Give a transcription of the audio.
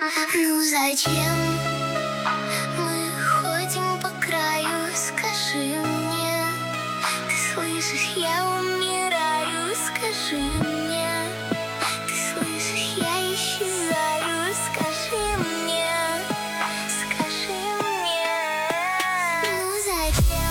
Ну зачем мы ходим по краю? Скажи мне, ты слышишь, я умираю. Скажи мне, ты слышишь, я исчезаю. Скажи мне, ну зачем?